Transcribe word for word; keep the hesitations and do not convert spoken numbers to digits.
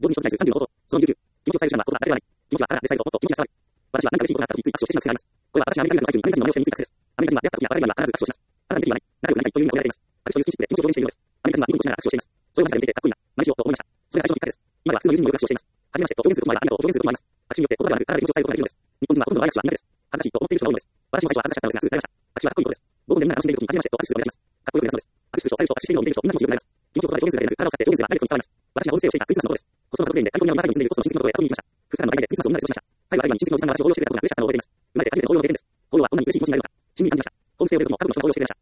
同時に一つ内ずさんじゅうのこと、そのにじゅうきゅう、気持ちを伝える手段はことは誰ではない。気持ちはあなたがデサイドをもっと気持ちが伝わる。私は何か嬉しいことがあった時につい握手をしてしまう癖があります。これは私がアメリカにいる最中にアメリカ人の名前をして身についた癖です。アメリカ人は出会った時や別れ際には必ず握手をします。あなたにできるわない。仲良くなりたいという意味が込められています。私そういうスキンシップで気持ちを表現しているのです。アメリカ人はニコニコしながら握手をしています。それを間近で見ていてかっこいいな、何しようと思いました。それが最初のきっかけです。今では普通の友人にもよく握手をしています。はじめましてと表現することもあればありがとうと表現することもあります。握手によって言葉ではなく体で気持ちを伝えることができるのです。日本人はほとんどの愛握手は苦手です。恥ずかしいと思っている人が多いのです。私も最初は恥ずかしかったのですがすぐ慣れました。握手はかっこいいことです。僕も眠りながら楽しんでいる時にはじめましてと握手するのをお願いします。かっこよくなるそうです。握手すると最初と握手しているのを見ている人みんな気持ちよくなります。気持ちを言葉で表現するだけでなく体を使って表現すれば何かに伝わります。私がホームステイをしていたクリスマスのことです。子育ての突然でカリフォルニアのマサイに住んでいるホストの親戚のところへ遊びに行きました。ふつかかんの間でクリスマスをみんなで過ごしました。最後は最後に親戚のおじさんが私を応用してくれたことが嬉しかったのを覚えています。生まれて初めての応用の経験です。応用はどんなに嬉しい気持ちになるのか、地味に感じました。ホームステイを終える時も家族の人が応用してくれました。